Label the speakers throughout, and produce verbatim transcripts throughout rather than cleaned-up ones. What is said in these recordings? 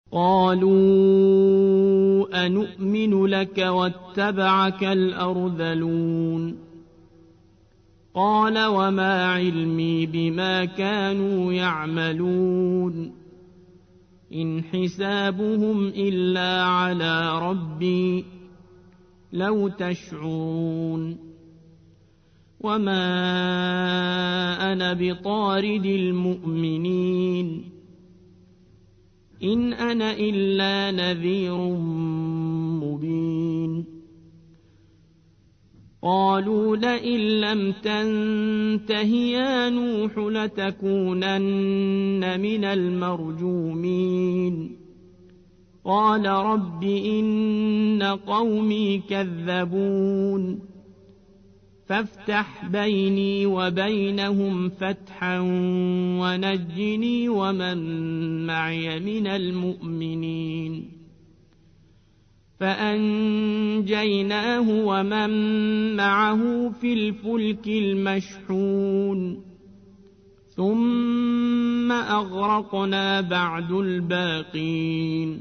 Speaker 1: قالوا أنؤمن لك واتبعك الأرذلون قال وما علمي بما كانوا يعملون إن حسابهم إلا على ربي لو تشعرون وما أنا بطارد المؤمنين إن أنا إلا نذير مبين قالوا لئن لم تنته يا نوح لتكونن من المرجومين قال رب إن قومي كذبون فافتح بيني وبينهم فتحا ونجني ومن معي من المؤمنين فأنجيناه ومن معه في الفلك المشحون ثم أغرقنا بعد الباقين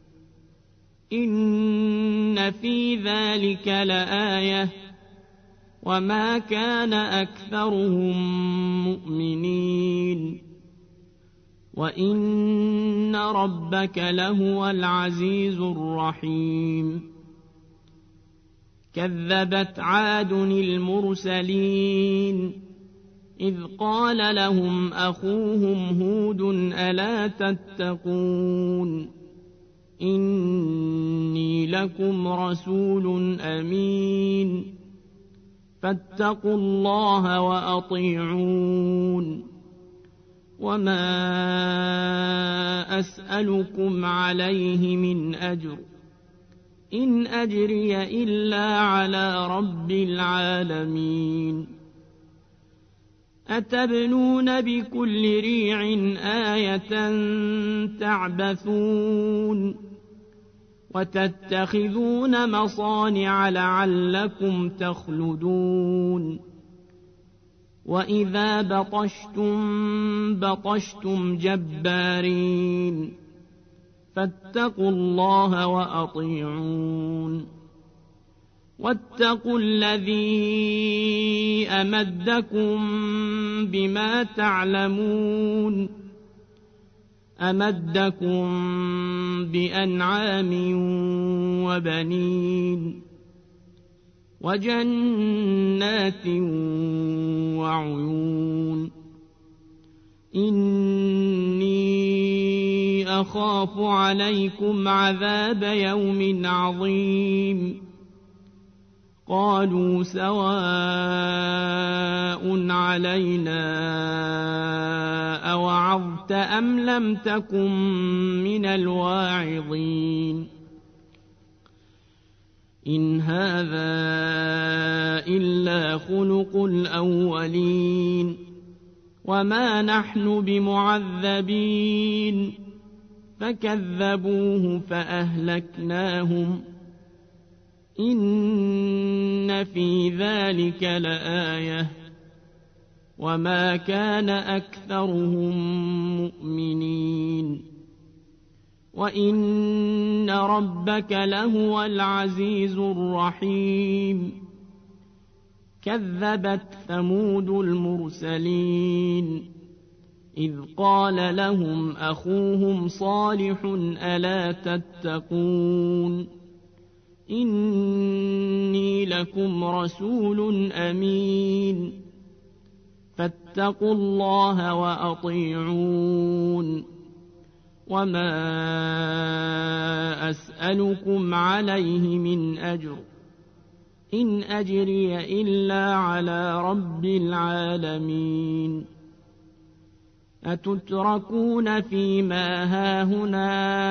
Speaker 1: إن في ذلك لآية وما كان أكثرهم مؤمنين وإن ربك لهو العزيز الرحيم كذبت عاد المرسلين إذ قال لهم أخوهم هود ألا تتقون إني لكم رسول أمين فاتقوا الله وأطيعون وما أسألكم عليه من أجر إن أجري إلا على رب العالمين أتبنون بكل ريع آية تعبثون وتتخذون مصانع لعلكم تخلدون وإذا بطشتم بطشتم جبارين فاتقوا الله وأطيعون واتقوا الذي أمدكم بما تعلمون أمدكم بأنعام وبنين وجنات وعيون إني أخاف عليكم عذاب يوم عظيم قالوا سواء علينا أوعظت أم لم تكن من الواعظين إن هذا إلا خلق الأولين وما نحن بمعذبين فكذبوه فأهلكناهم إن في ذلك لآية وما كان أكثرهم مؤمنين وإن ربك لهو العزيز الرحيم كذبت ثمود المرسلين إذ قال لهم أخوهم صالح ألا تتقون إني لكم رسول أمين فاتقوا الله وأطيعون وما أسألكم عليه من أجر إن أجري إلا على رب العالمين أتتركون فيما هاهنا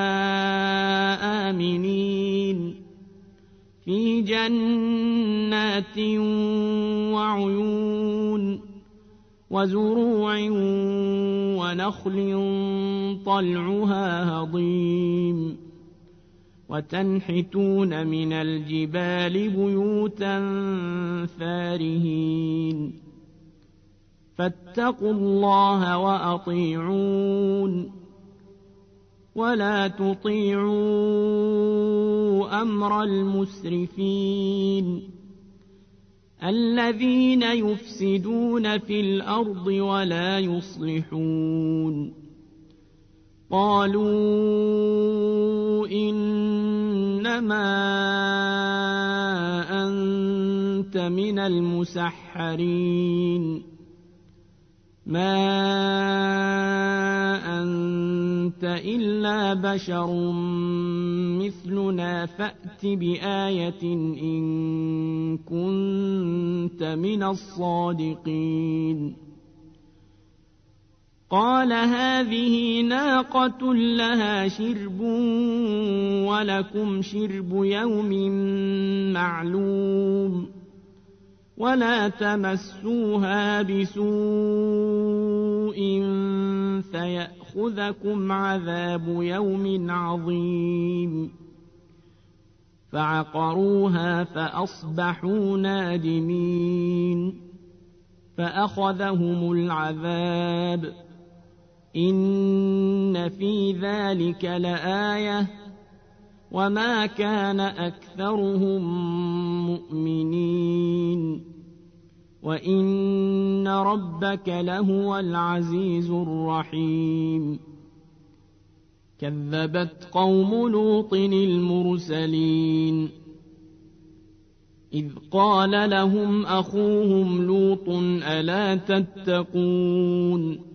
Speaker 1: آمنين في جنات وعيون وزروع ونخل طلعها هضيم وتنحتون من الجبال بيوتا فارهين فاتقوا الله وأطيعون ولا تطيعوا أمر المسرفين الذين يفسدون في الأرض ولا يصلحون قالوا إنما أنت من المسحرين ما أنت إلا بشر مثلنا فأت بآية إن كنت من الصادقين قال هذه ناقة لها شرب ولكم شرب يوم معلوم ولا تمسوها بسوء فيأخذكم عذاب يوم عظيم فعقروها فأصبحوا نادمين فأخذهم العذاب إن في ذلك لآية وما كان أكثرهم مؤمنين وإن ربك لهو العزيز الرحيم كذبت قوم لوط المرسلين إذ قال لهم أخوهم لوط ألا تتقون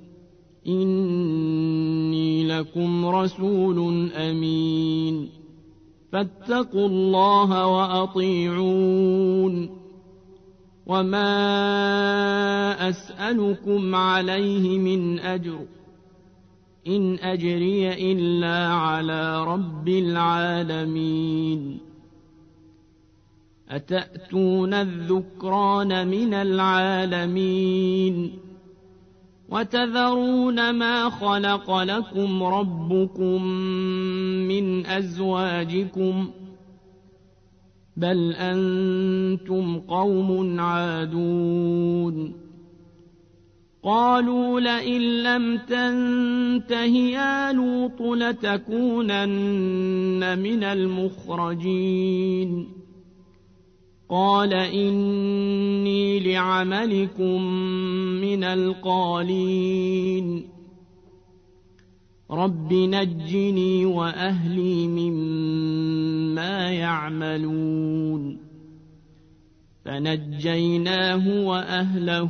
Speaker 1: إني لكم رسول أمين فاتقوا الله وأطيعون وما أسألكم عليه من أجر إن أجري إلا على رب العالمين أتأتون الذكران من العالمين وتذرون ما خلق لكم ربكم من أزواجكم بل أنتم قوم عادون قالوا لئن لم تنته يا لوط لتكونن من المخرجين قال إني لعملكم من القالين رب نجني وأهلي مما يعملون فنجيناه وأهله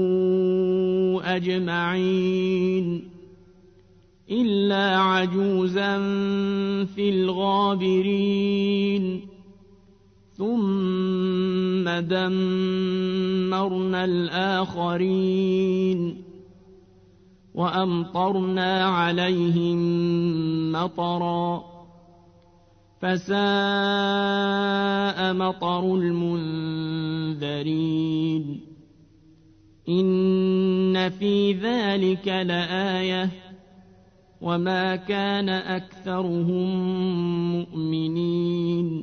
Speaker 1: أجمعين إلا عجوزا في الغابرين ثم دمرنا الآخرين وأمطرنا عليهم مطرا فساء مطر المنذرين إن في ذلك لآية وما كان أكثرهم مؤمنين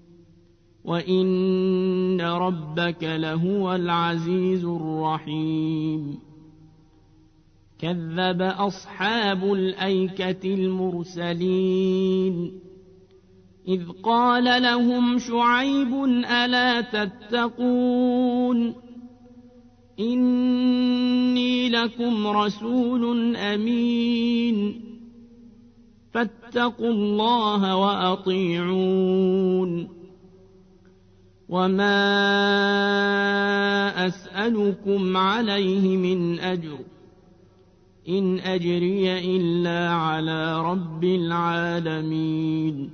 Speaker 1: وإن ربك لهو العزيز الرحيم كذب أصحاب الأيكة المرسلين إذ قال لهم شعيب ألا تتقون إني لكم رسول أمين فاتقوا الله وأطيعون وما أسألكم عليه من أجر إن أجري إلا على رب العالمين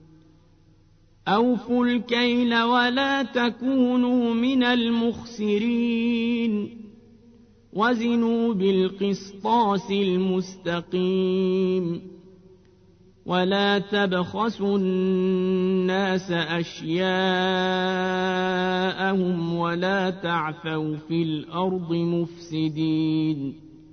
Speaker 1: أوفوا الكيل ولا تكونوا من المخسرين وزنوا بالقسطاس المستقيم ولا تبخسوا الناس أشياءهم ولا تعثوا في الأرض مفسدين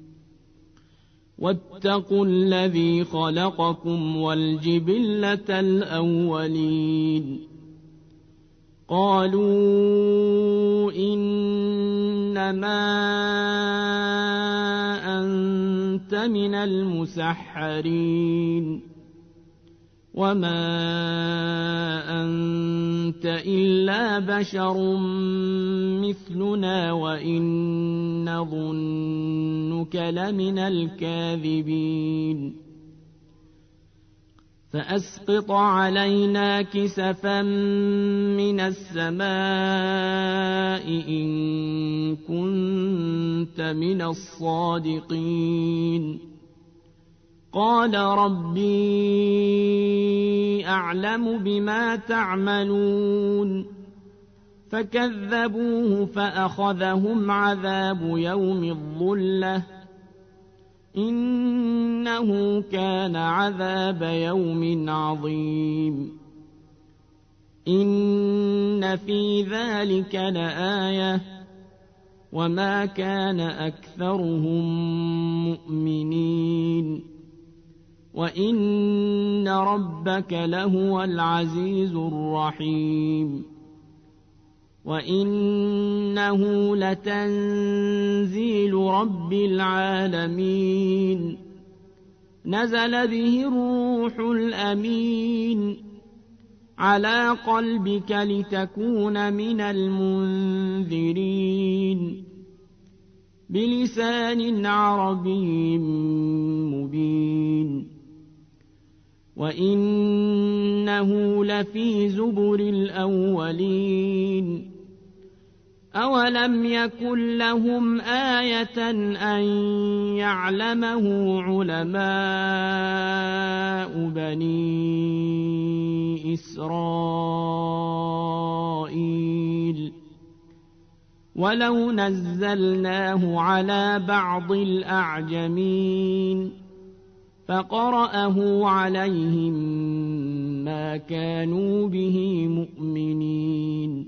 Speaker 1: واتقوا الذي خلقكم والجبلة الأولين قالوا إنما أنت من المسحرين وما أنت إلا بشر مثلنا وإن نظنك لمن الكاذبين فأسقط علينا كسفا من السماء إن كنت من الصادقين قال ربي أعلم بما تعملون فكذبوه فأخذهم عذاب يوم الظلة إنه كان عذاب يوم عظيم إن في ذلك لآية وما كان أكثرهم مؤمنين وإن ربك لهو العزيز الرحيم وإنه لتنزيل رب العالمين نزل به الروح الأمين على قلبك لتكون من المنذرين بلسان عربي مبين وإنه لفي زبر الأولين أولم يكن لهم آية أن يعلمه علماء بني إسرائيل ولو نزلناه على بعض الأعجمين فقرأه عليهم ما كانوا به مؤمنين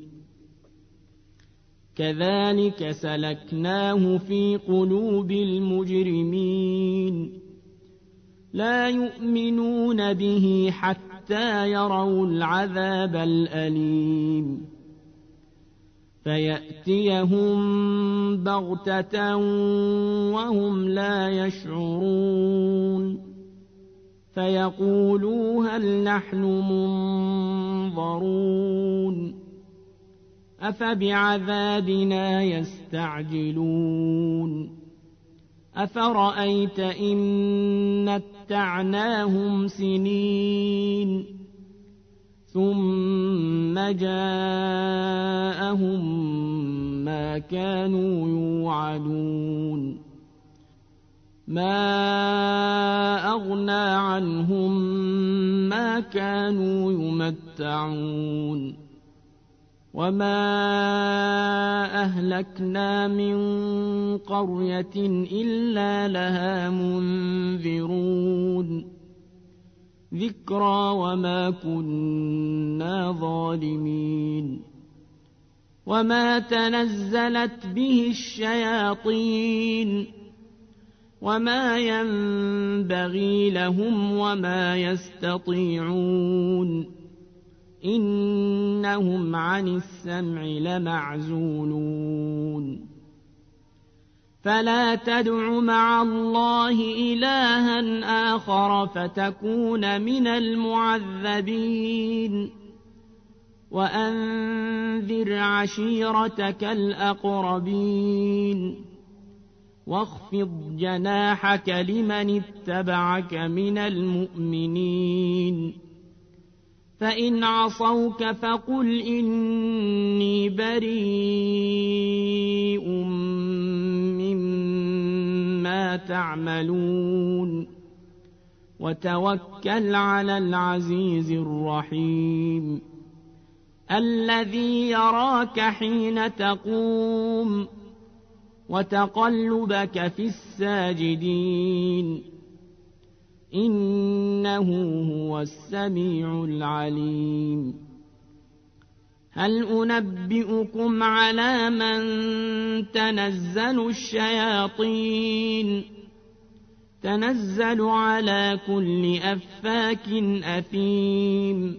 Speaker 1: كذلك سلكناه في قلوب المجرمين لا يؤمنون به حتى يروا العذاب الأليم فيأتيهم بغتة وهم لا يشعرون فيقولوا هل نحن منظرون أفبعذابنا يستعجلون أفرأيت إن متعناهم سنين ثم جاءهم ما كانوا يوعدون ما أغنى عنهم ما كانوا يمتعون وما أهلكنا من قرية إلا لها منذرون ذكرى وما كنا ظالمين وما تنزلت به الشياطين وما ينبغي لهم وما يستطيعون إنهم عن السمع لمعزولون فلا تدع مع الله إلها آخر فتكون من المعذبين وأنذر عشيرتك الأقربين واخفض جناحك لمن اتبعك من المؤمنين فإن عصوك فقل إني بريء مما تعملون وتوكل على العزيز الرحيم الذي يراك حين تقوم وتقلبك في الساجدين إنه هو السميع العليم هل أنبئكم على من تنزل الشياطين تنزل على كل أفاك أثيم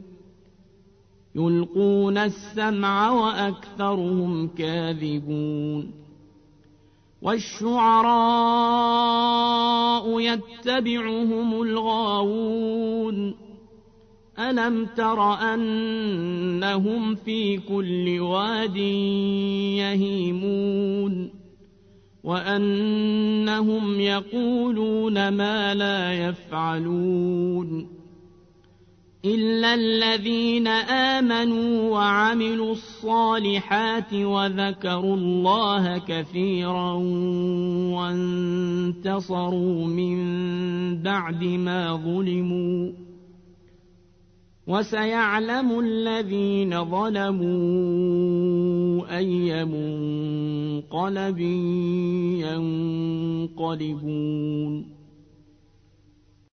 Speaker 1: يلقون السمع وأكثرهم كاذبون والشعراء يتبعهم الغاوون ألم تر أنهم في كل واد يهيمون وأنهم يقولون ما لا يفعلون إلا الذين آمنوا وعملوا الصالحات وذكروا الله كثيرا وانتصروا من بعد ما ظلموا وسيعلم الذين ظلموا أي منقلب ينقلبون